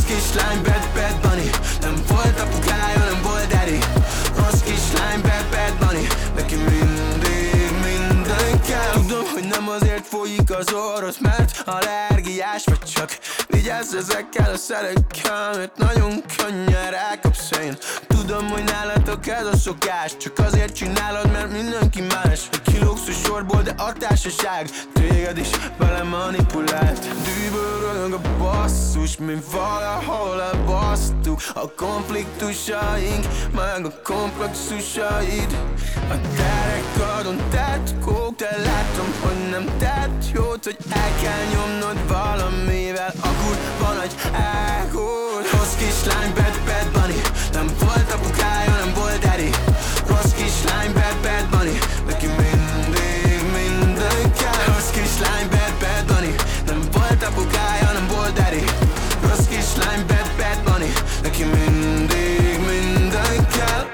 kislány, bad bunny. Nem volt apukája, nem volt daddy. Rossz kislány, bad bunny. Neki mindig minden kell. Tudom, hogy nem azért folyik az orrod, mert allergiás vagy, csak vigyázz ezekkel a szerekkel, mert nagyon könnyen rákapsz én. Tudom, hogy nálatok ez a szokás, csak azért csinálod, mert mindenki más. Kilógsz a sorból, de a társaság téged is vele manipulált. Dűből rögök a basszus, mi valahol elbasztuk a konfliktusaink, meg a komplexusaid. A derekadon tett kók, de látom, hogy nem tett jót, hogy el kell nyomnod valamivel a kurva nagy ágót. Rossz kislány, bad bunny. Nem volt apukája, nem volt daddy. Rossz kislány, bad bunny. Neki mindig minden kell. Rossz kislány, bad bunny. Nem volt apukája, nem volt daddy. Rossz kislány, bad bunny. Neki mindig minden kell.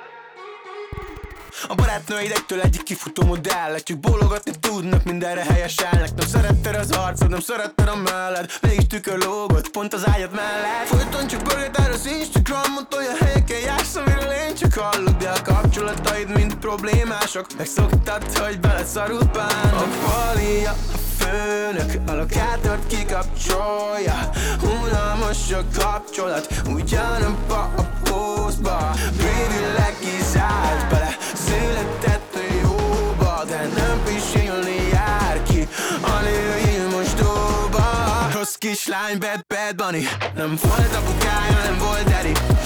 A barátnőidektől egyik kifutó modell, csak bólogatni tudnak, mindenre helyeselnek. Nem szeretted az arcod, nem szeretted a melled, mégis tükör lógott pont az ágyad mellett. Folyton csak börgetál az Instagramon, olyan helyeken jársz, amiről én csak hallok, de a kapcsolataid mind problémások. Megszoktad, hogy beleszarult bánok. A palia, a főnök, a lokátort kikapcsolja. Unalmas a kapcsolat, ugyanabba a pózba. Privileg kizárt bele, született a jóba, de nem pisilni jár ki a női mosdóba. Rossz kislány, bad bunny. Nem volt apukája, nem volt daddy.